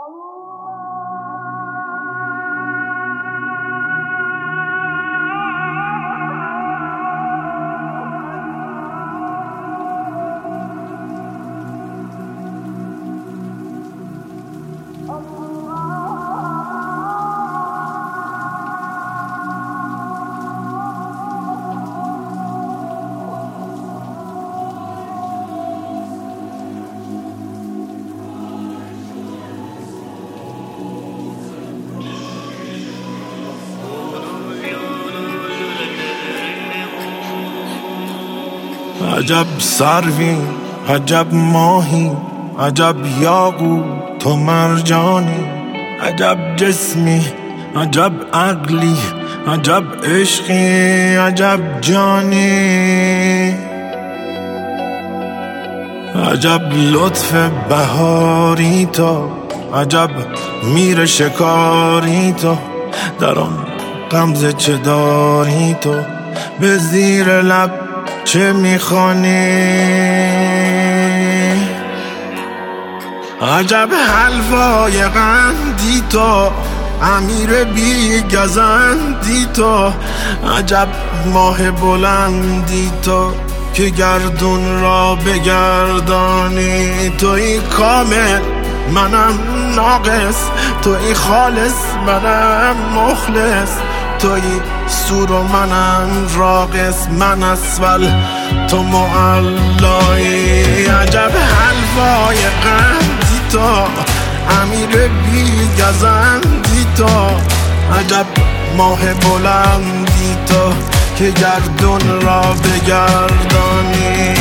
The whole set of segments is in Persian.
عجب سروی، عجب ماهی، عجب یاقوت و مرجانی، عجب جسمی، عجب عقلی، عجب عشقی، عجب جانی، عجب لطف بهاری تو، عجب میر شکاری تو، در آن غمزه چه داری تو، به زیر لب چه میخوانی، عجب حلوای قندی تو، امیر بی گزندی تو، عجب ماه بلندی تو که گردون را بگردانی، توی کامل منم ناقص، توی خالص منم مخلص، توی سور و منم راقص، من اسفل تو معلایی، عجب حلوای قندی تو، امیر بی گزندی تو، عجب ماه بلندی تو که گردون را بگردانی.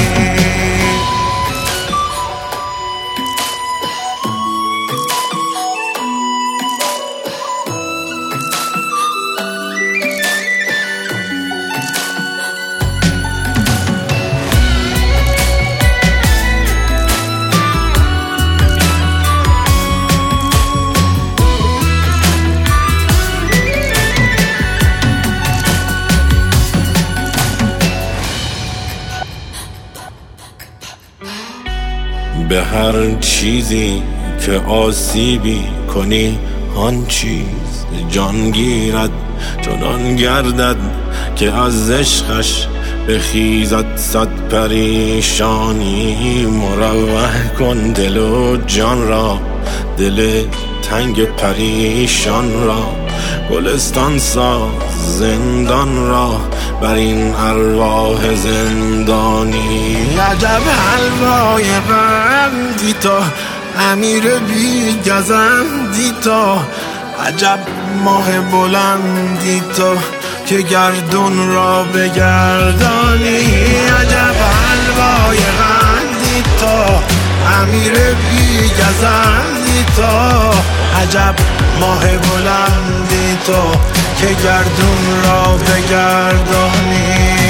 به هر چیزی که آسیبی کنی آن چیز جان گیرد، چنان گردد که از عشقش بخیزد صد پریشانی، مروح کن دل و جان را، دل تنگ پریشان را، گلستان ساز زندان را بر این ارواح زندانی، عجب حلوای قندی تو، امیر بی گزندی تو، عجب ماه بلندی تو که گردون را بگردانی، عجب حلوای قندی تو، امیر بی گزندی تو، عجب ماه بلندی تو که گردون را بگردانی.